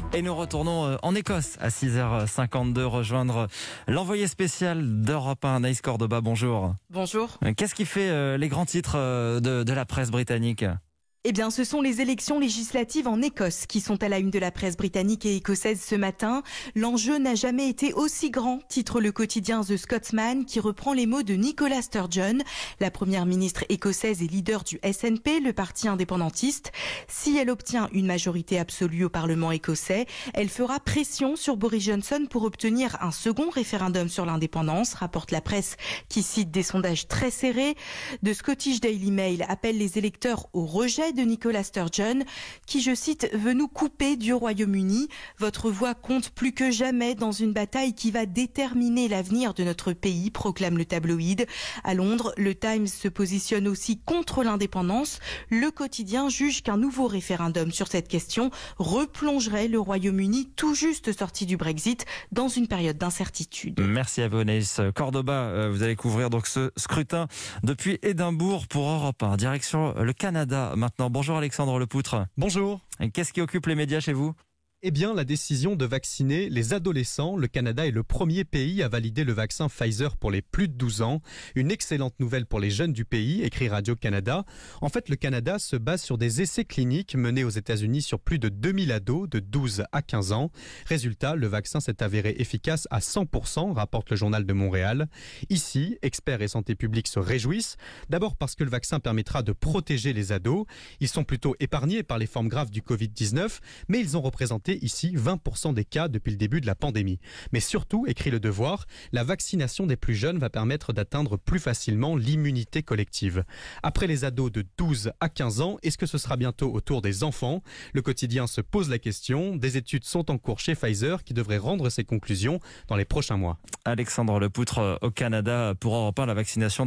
Et nous retournons en Écosse à 6h52, rejoindre l'envoyé spécial d'Europe 1, Anaïs Cordoba. Bonjour. Bonjour. Qu'est-ce qui fait les grands titres de la presse britannique ? Eh bien, ce sont les élections législatives en Écosse qui sont à la une de la presse britannique et écossaise ce matin. L'enjeu n'a jamais été aussi grand, titre le quotidien The Scotsman, qui reprend les mots de Nicola Sturgeon, la première ministre écossaise et leader du SNP, le parti indépendantiste. Si elle obtient une majorité absolue au Parlement écossais, elle fera pression sur Boris Johnson pour obtenir un second référendum sur l'indépendance, rapporte la presse qui cite des sondages très serrés. The Scottish Daily Mail appelle les électeurs au rejet de Nicola Sturgeon, qui, je cite, veut nous couper du Royaume-Uni. Votre voix compte plus que jamais dans une bataille qui va déterminer l'avenir de notre pays, proclame le tabloïd. À Londres, le Times se positionne aussi contre l'indépendance. Le quotidien juge qu'un nouveau référendum sur cette question replongerait le Royaume-Uni tout juste sorti du Brexit dans une période d'incertitude. Merci à vous, Anaïs Cordoba. Vous allez couvrir donc ce scrutin depuis Édimbourg pour Europe 1. Direction le Canada maintenant. Bonjour Alexandre Lepoutre. Bonjour. Qu'est-ce qui occupe les médias chez vous ? Eh bien, la décision de vacciner les adolescents. Le Canada est le premier pays à valider le vaccin Pfizer pour les plus de 12 ans. Une excellente nouvelle pour les jeunes du pays, écrit Radio-Canada. En fait, le Canada se base sur des essais cliniques menés aux États-Unis sur plus de 2000 ados de 12 à 15 ans. Résultat, le vaccin s'est avéré efficace à 100%, rapporte le Journal de Montréal. Ici, experts et santé publique se réjouissent. D'abord parce que le vaccin permettra de protéger les ados. Ils sont plutôt épargnés par les formes graves du Covid-19, mais ils ont représenté ici 20% des cas depuis le début de la pandémie. Mais surtout, écrit Le Devoir, la vaccination des plus jeunes va permettre d'atteindre plus facilement l'immunité collective. Après les ados de 12 à 15 ans, est-ce que ce sera bientôt au tour des enfants ? Le quotidien se pose la question. Des études sont en cours chez Pfizer qui devraient rendre ses conclusions dans les prochains mois. Alexandre Lepoutre au Canada pour Europe 1, la vaccination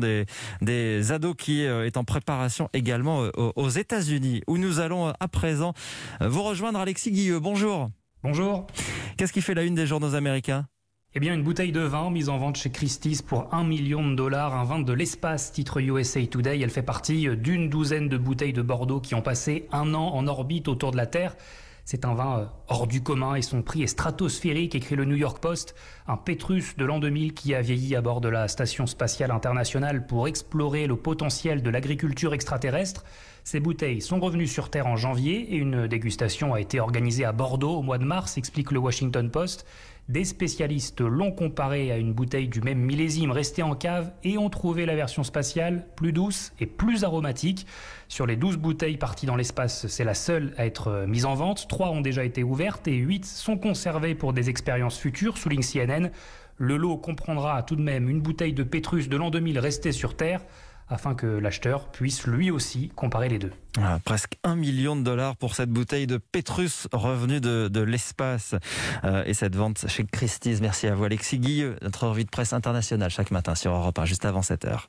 des ados qui est en préparation également aux États-Unis, où nous allons à présent vous rejoindre. Alexis Guilleux, bonjour. Bonjour. Qu'est-ce qui fait la une des journaux américains ? Eh bien, une bouteille de vin mise en vente chez Christie's pour $1 million, un vin de l'espace, titre USA Today. Elle fait partie d'une douzaine de bouteilles de Bordeaux qui ont passé un an en orbite autour de la Terre. C'est un vin hors du commun et son prix est stratosphérique, écrit le New York Post. Un Pétrus de l'an 2000 qui a vieilli à bord de la Station spatiale internationale pour explorer le potentiel de l'agriculture extraterrestre. Ces bouteilles sont revenues sur Terre en janvier et une dégustation a été organisée à Bordeaux au mois de mars, explique le Washington Post. Des spécialistes l'ont comparée à une bouteille du même millésime restée en cave et ont trouvé la version spatiale plus douce et plus aromatique. Sur les 12 bouteilles parties dans l'espace, c'est la seule à être mise en vente. 3 ont déjà été ouvertes et 8 sont conservées pour des expériences futures, souligne CNN. Le lot comprendra tout de même une bouteille de Pétrus de l'an 2000 restée sur Terre, afin que l'acheteur puisse lui aussi comparer les deux. Presque $1 million pour cette bouteille de Pétrus revenue de l'espace. Et cette vente chez Christie's. Merci à vous Alexis Guilleux, notre revue de presse internationale chaque matin sur Europe 1, juste avant 7h.